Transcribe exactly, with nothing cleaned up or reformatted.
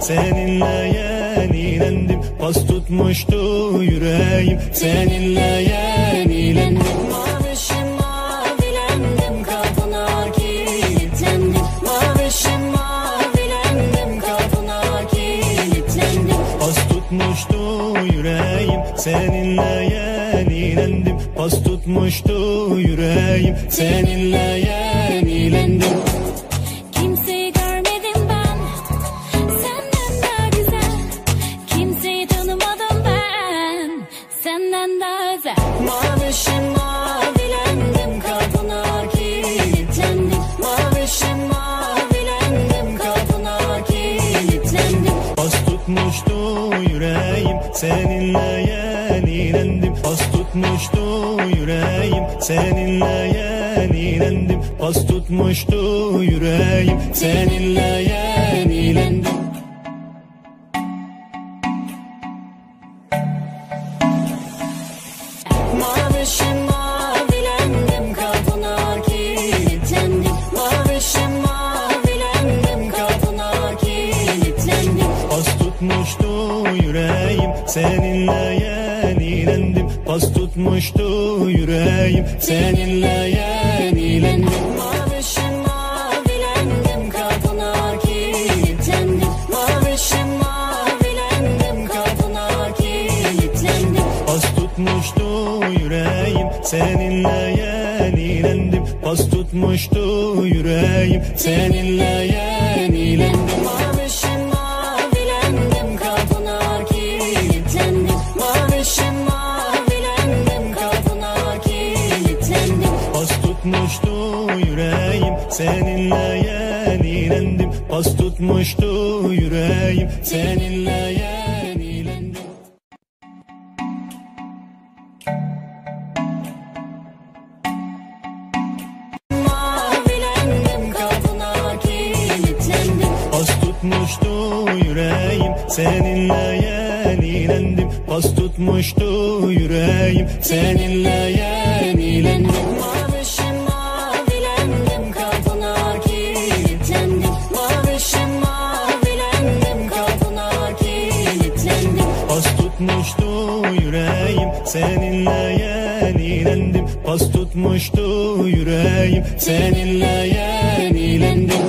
seninle yenilendim. Pas tutmuştu yüreğim, seninle yenilendim. Mavişim mavilendim, kapına kilitlendim. Mavişim mavilendim, kapına kilitlendim. Pas tutmuştu yüreğim, seninle yenilendim. Pas tutmuştu yüreğim, seninle yenilendim. Kimseyi görmedim ben senden daha güzel. Kimseyi tanımadım ben senden daha özel. Mavişim mavilendim, kapına kilitlendim. Mavişim mavilendim, kapına kilitlendim. Pas tutmuştu yüreğim, seninle yenilendim. Pas tutmuştu yüreğim, seninle yenilendim. Pas tutmuştu yüreğim, seninle yenilendim. Mavişim mavilendim, kapına kilitlendim. Mavişim mavilendim, kapına kilitlendim. Pas tutmuştu yüreğim, seninle yenilendim. Pas tutmuştu yüreğim, seninle yenilendim. Mavişim mavilendim, kapına kilitlendim. Mavişim mavilendim, kapına kilitlendim. Pas tutmuştu yüreğim, seninle yenilendim. Pas tutmuştu yüreğim, seninle yenilendim. Mavişim mavilendim, kapına kilitlendim. Mavişim mavilendim, kapına kilitlendim. Pas tutmuştu yüreğim, seninle yenilendim. Pas tutmuştu yüreğim, seninle yenilendim. Mavilendim, kapına kilitlendim. Pas tutmuştu yüreğim, seninle yenilendim. Pas tutmuştu yüreğim, seninle yenilendim. Mavişim mavilendim, kapına kilitlendim. Mavişim mavilendim, kapına kilitlendim. Pas tutmuştu yüreğim, seninle yenilendim. Pas tutmuştu yüreğim, seninle yenilendim.